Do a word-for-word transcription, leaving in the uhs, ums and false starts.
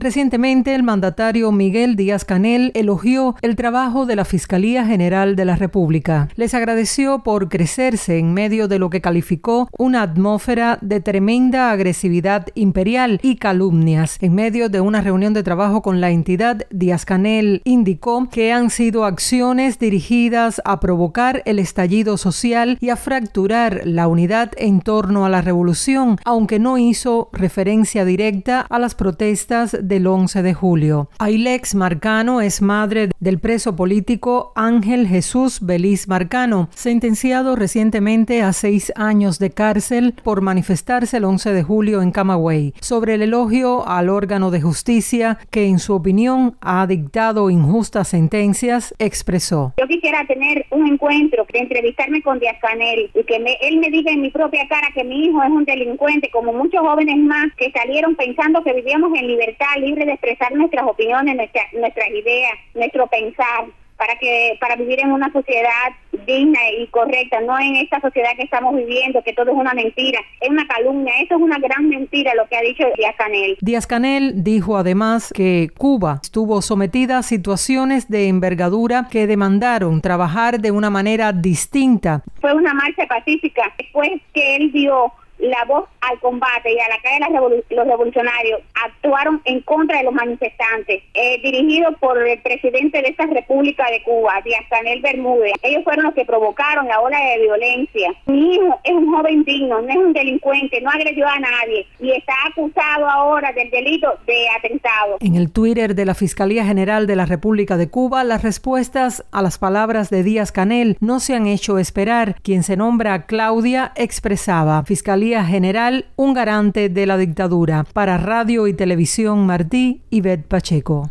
Recientemente, el mandatario Miguel Díaz-Canel elogió el trabajo de la Fiscalía General de la República. Les agradeció por crecerse en medio de lo que calificó una atmósfera de tremenda agresividad imperial y calumnias. En medio de una reunión de trabajo con la entidad, Díaz-Canel indicó que han sido acciones dirigidas a provocar el estallido social y a fracturar la unidad en torno a la revolución, aunque no hizo referencia directa a las protestas del once de julio. Ailex Marcano es madre del preso político Ángel Jesús Beliz Marcano, sentenciado recientemente a seis años de cárcel por manifestarse el once de julio en Camagüey. Sobre el elogio al órgano de justicia que en su opinión ha dictado injustas sentencias, expresó: Yo quisiera tener un encuentro, de entrevistarme con Díaz-Canel y que me, él me diga en mi propia cara que mi hijo es un delincuente, como muchos jóvenes más que salieron pensando que vivíamos en libertad, libre de expresar nuestras opiniones, nuestra, nuestras ideas, nuestro pensar, para que para vivir en una sociedad digna y correcta, no en esta sociedad que estamos viviendo, que todo es una mentira, es una calumnia. Eso es una gran mentira lo que ha dicho Díaz-Canel. Díaz-Canel dijo además que Cuba estuvo sometida a situaciones de envergadura que demandaron trabajar de una manera distinta. Fue una marcha pacífica. Después que él dio la voz al combate y a la calle de revolu- los revolucionarios, actuaron en contra de los manifestantes, eh, dirigidos por el presidente de esta República de Cuba, Díaz-Canel Bermúdez. Ellos fueron los que provocaron la ola de violencia. Mi hijo es un joven digno, no es un delincuente, no agredió a nadie y está acusado ahora del delito de atentado. En el Twitter de la Fiscalía General de la República de Cuba, las respuestas a las palabras de Díaz-Canel no se han hecho esperar. Quien se nombra Claudia expresaba: Fiscalía General, un garante de la dictadura. Para Radio y Televisión Martí, Ivette Pacheco.